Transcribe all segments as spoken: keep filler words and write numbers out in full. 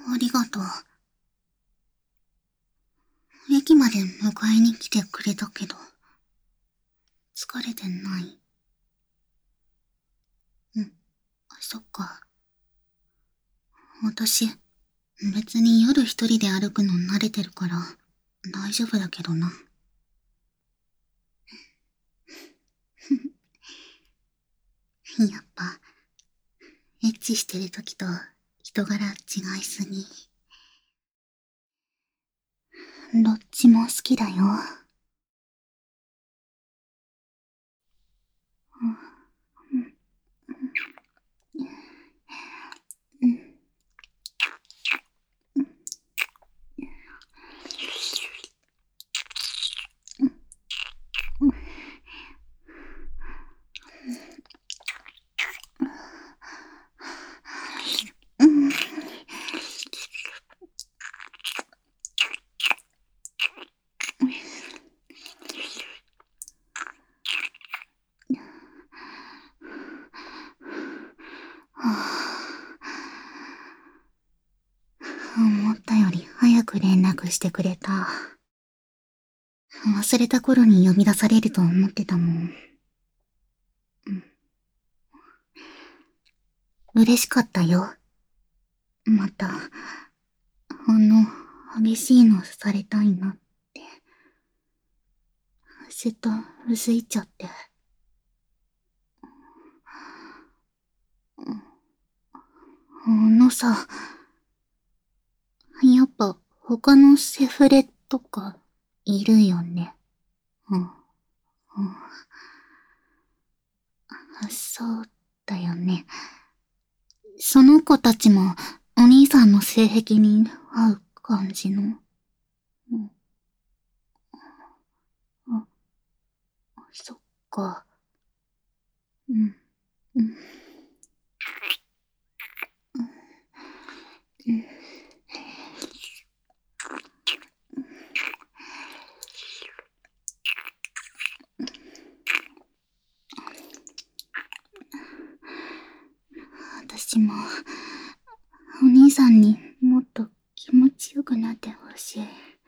ありがとう。駅まで迎えに来てくれたけど、疲れてない？うん、そっか。私、別に夜一人で歩くの慣れてるから、大丈夫だけどな。やっぱ、エッチしてる時と人柄違いすぎ。どっちも好きだよ。うん。うん。思ったより早く連絡してくれた。忘れた頃に呼び出されると思ってたもん。うん。嬉しかったよ。また、ほんの激しいのされたいなって。ずっとうずいちゃって。あのさ、やっぱ他のセフレとかいるよね。うん。うん。そうだよね。その子たちもお兄さんの性癖に合う感じの。うん。あ、そっか。うん。うん。うん。私も、お兄さんにもっと気持ちよくなってほしい。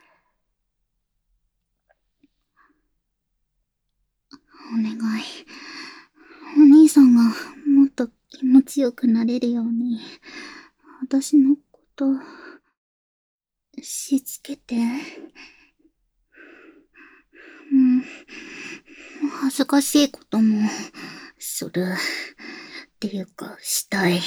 お願い。お兄さんがもっと気持ちよくなれるように、私のこと、しつけて。うん。恥ずかしいことも、する。っていうか、したい。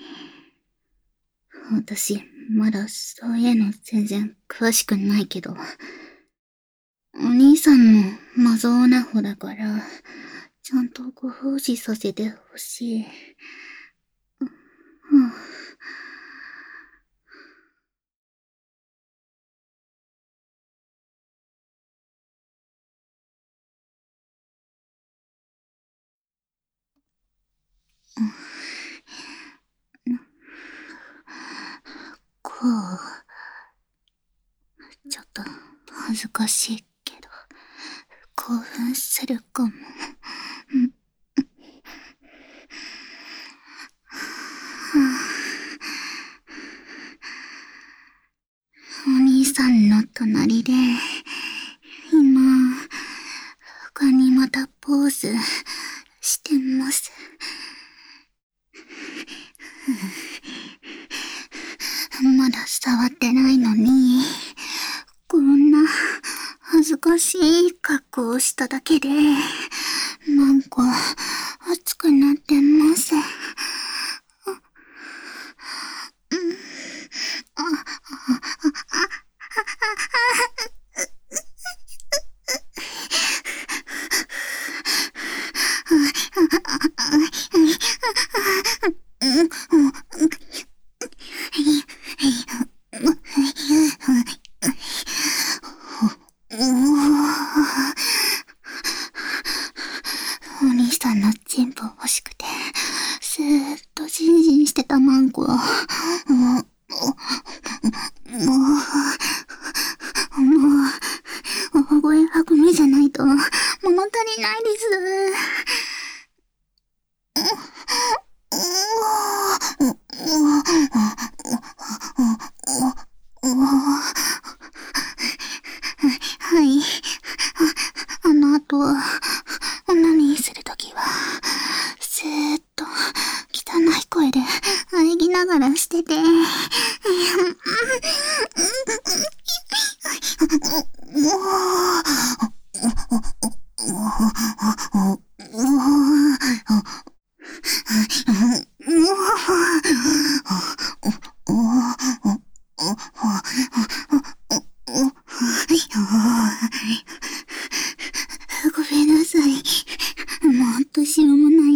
私、まだそういうの全然詳しくないけど、お兄さんのマゾオナホだから、ちゃんとご奉仕させてほしい。うん。こう、ちょっと恥ずかしいけど、興奮するかも。うん。お兄さんの隣で、今、他にまたポーズしてます。まだ触ってないのに、こんな恥ずかしい格好をしただけで、なんか熱くなってます。お兄さんのチンポ欲しくて、ずーっとジンジンしてたマンコ。もう、もう、もう、もう、大声はぐみじゃないと、物足りないです。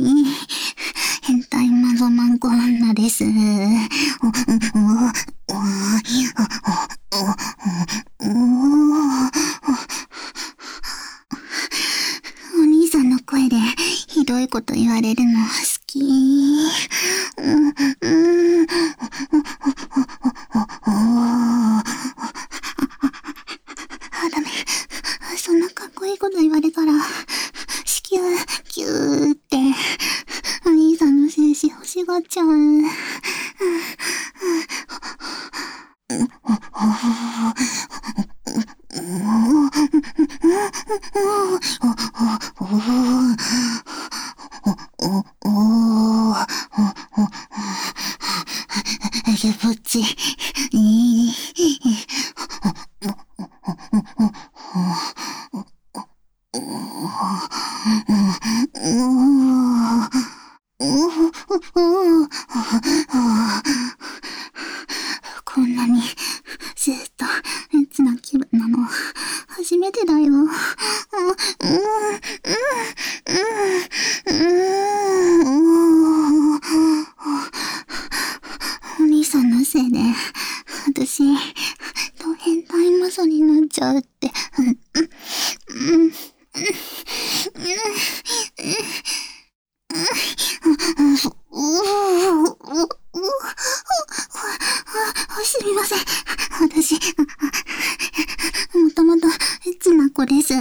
に、変態マゾマンコ女です。お、お、お、お、お、お、お兄さんの声でひどいこと言われるの好き。うん、うん、あ、ダメ。そんなかっこいいこと言われたら、子宮、キューって、お兄さんの精子欲しがっちゃう。ゆぼっち、いい。こんなにずっとエッチな気分なの初めてだよ。お兄さんのせいで私ド変態マゾになっちゃうって。すみません。私、もともとエッチな子です。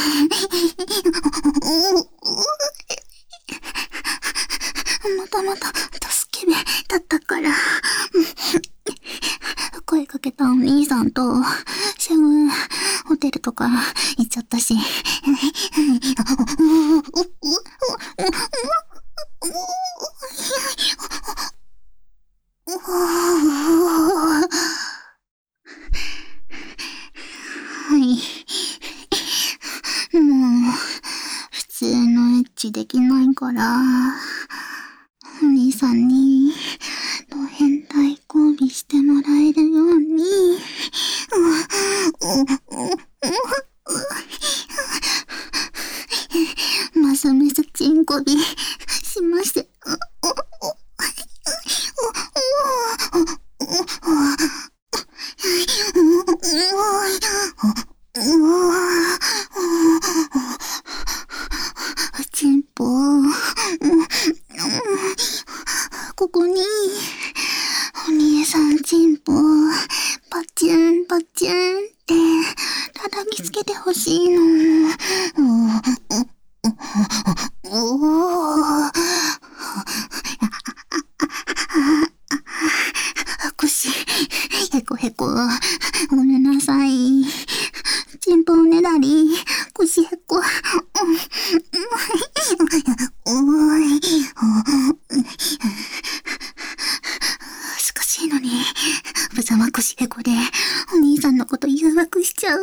もともとスケベだったから。声かけたお兄さんとすぐホテルとか行っちゃったし。はい。もう、普通のエッチできないから、お兄さんに、ド変態交尾してもらえるように、マスメスチンコビしまして。チンポ、ここに、お兄さんチンポ、パチュンパチュンって叩きつけてほしいの。腰、へこへこ、ごめんなさい。チンポおねだり、腰へこ。しかしいのに、ぶざま腰へこで、お兄さんのこと誘惑しちゃう。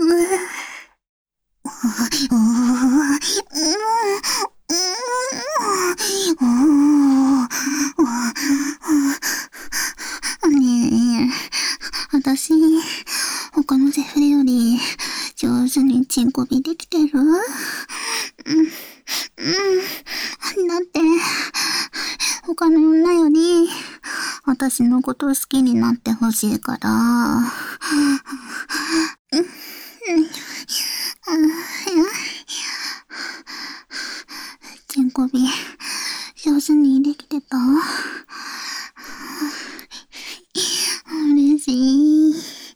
ねえ、私、他のセフレより上手にチンコビできてる？うん、うん、だって、他の女より、私のこと好きになってほしいから。うん、うん、チンコビ、上手にできてた？嬉しい。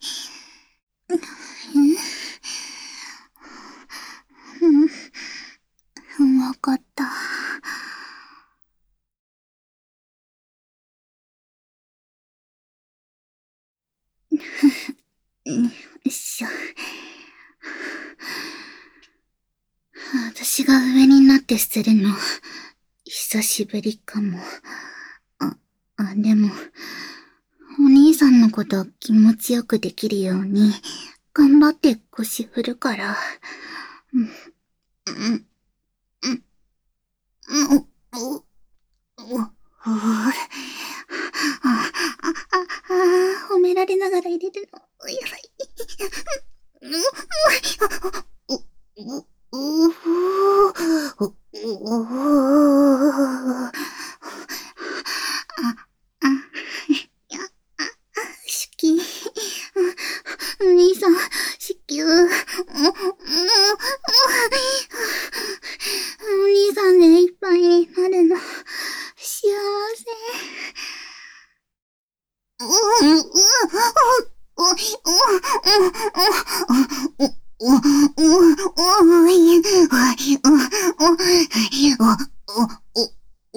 うん、うん、わかった。よいしょ。私が上になって捨てるの、久しぶりかも。あ、あ、でも、お兄さんのこと気持ちよくできるように、頑張って腰振るから。うん、うん、うん、うん、お、お、お、あ、あ、あ、褒められながら入れるの、やばい。お、お、お、お、お、お、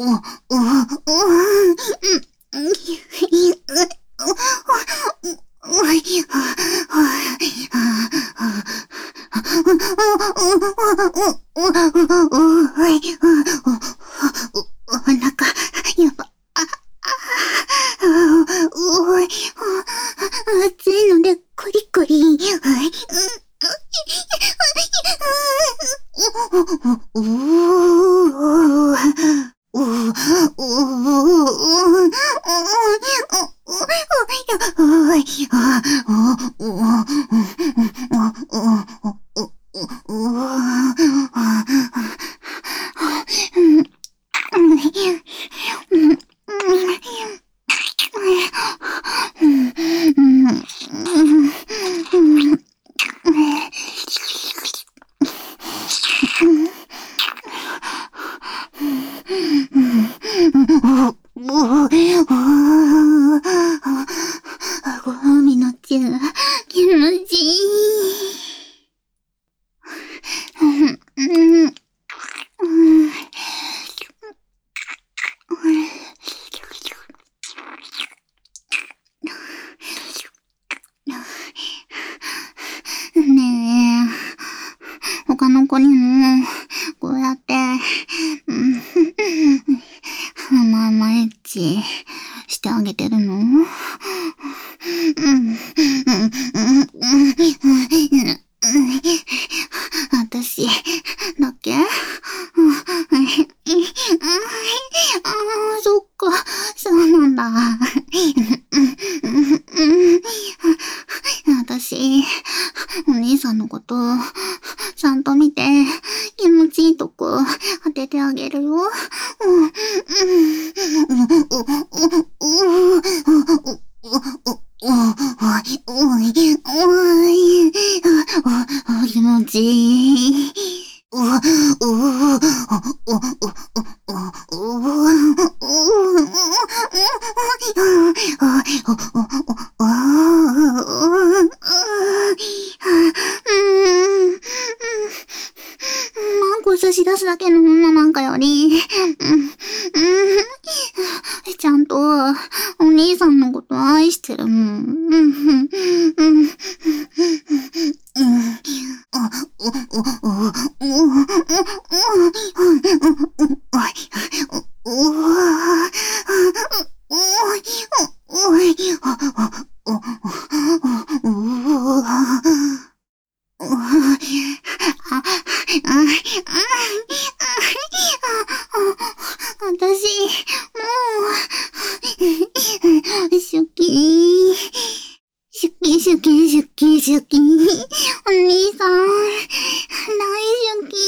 暑いのでコリコリ。ご褒美のチュー、気持ちいい。ねえ、他の子にも、こうやって、甘々エッチしてあげてるの？私だけ？ああ、そっか、そうなんだ。私、お兄さんのこと、ちゃんと見て、気持ちいいとこ当ててあげるよ。気持ちいい。マンコ差し出すだけの女なんかより、ちゃんとお兄さんのこと愛してるもん。私、もう、シュキー。シュキシュキシュキシュキ。お兄さん、大好き。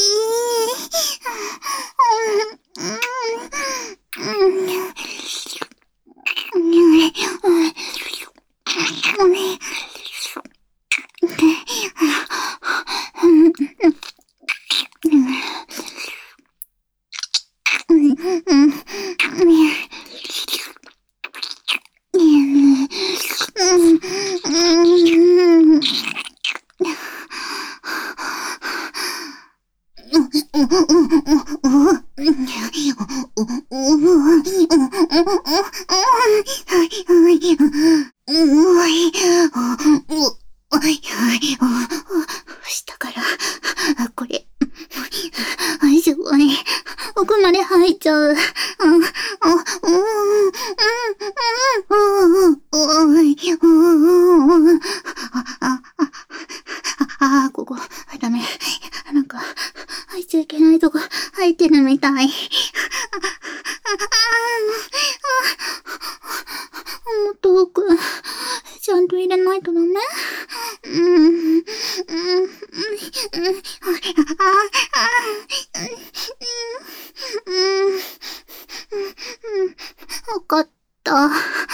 下から、これ、すごい、奥まで入っちゃう。ああ、ここ、ダメ。なんか、入っちゃいけないとこ、入ってるみたい。もっと奥、ちゃんと入れないとダメ？うん。うん。わかった。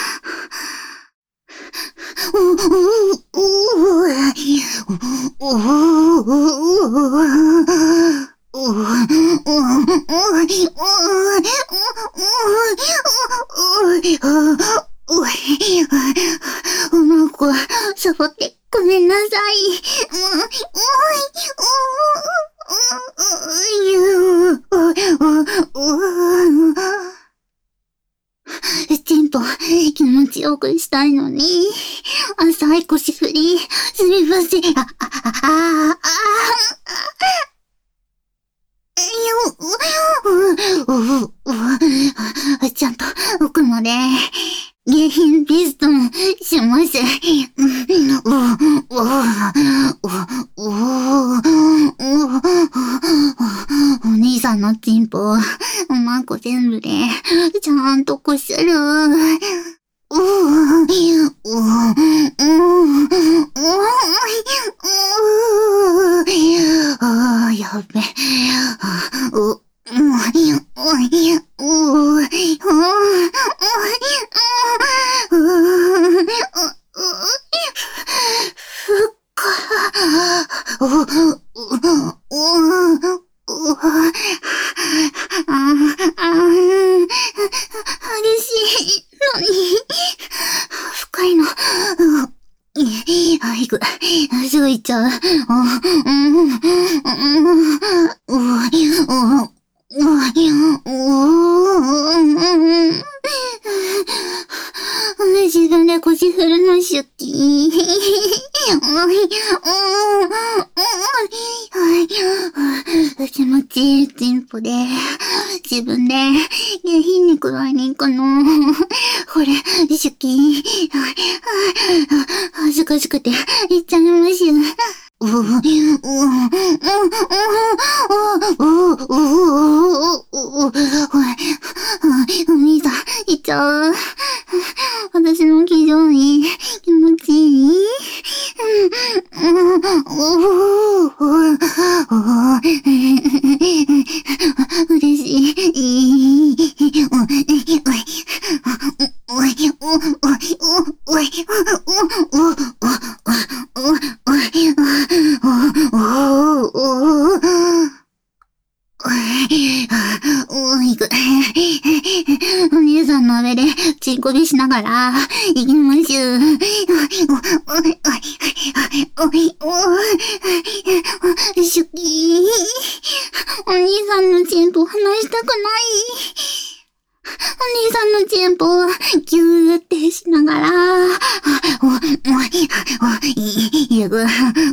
うまくサボってごめんなさい。 と気持ちよくしたいのに、浅い腰振り、すみません。あ、あ、あ、あ、あ、あ、ちゃんと奥まで下品ピストンします。お兄さんのチンポ、おまんこ全部でちゃんとこする。ううううああ、やべ。う、う、激しいのに、深いの。あ、いく。すぐ行っちゃう。自分で腰振るの出勤。気持ちいいテンポで、自分で下品に加えに行くの。これ、出勤。恥ずかしくて言っちゃいます。ううううううお兄さん、いっちゃう。私の気丈に気持ちいい。嬉しい。お姉さんの上でチンコビしながら行きましゅ。シュキー。お兄さんのチンポ離したくない。お兄さんのチンポギューってしながら、ゆぐ、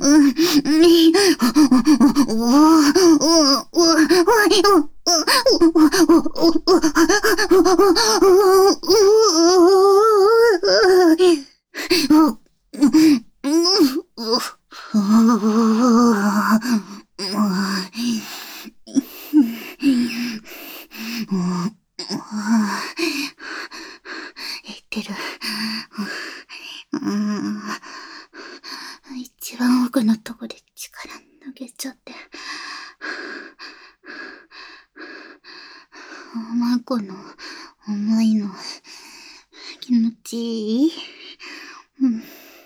言ってる。一番奥のとこで力抜けちゃって。おまんこの思いの気持ちいい。うん。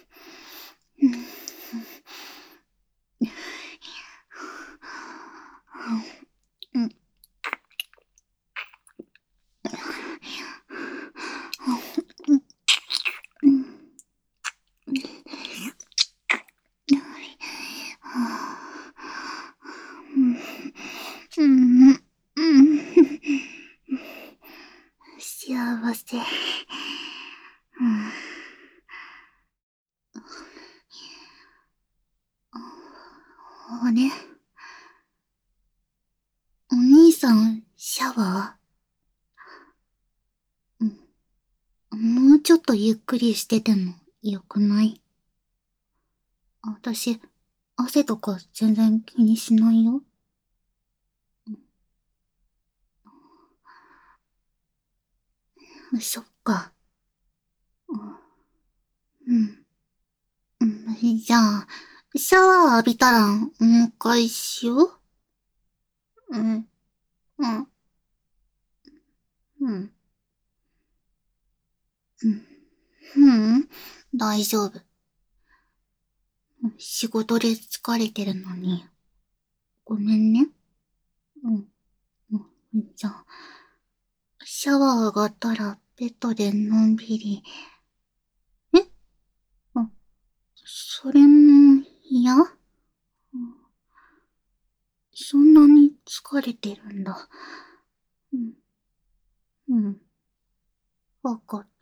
うん。うん。うん。幸せ。うん。あれ？お兄さん、シャワー？うん。もうちょっとゆっくりしててもよくない？私、汗とか全然気にしないよ。うん、そっか。うん。うん。じゃあ、シャワー浴びたら、もう一回しよう。うん。うん。うん。うん。うん。大丈夫。仕事で疲れてるのに。ごめんね。うん。うん。じゃあ、シャワー上がったらベッドでのんびり。え？あ、それも嫌？そんなに疲れてるんだ。うん。うん。わかった。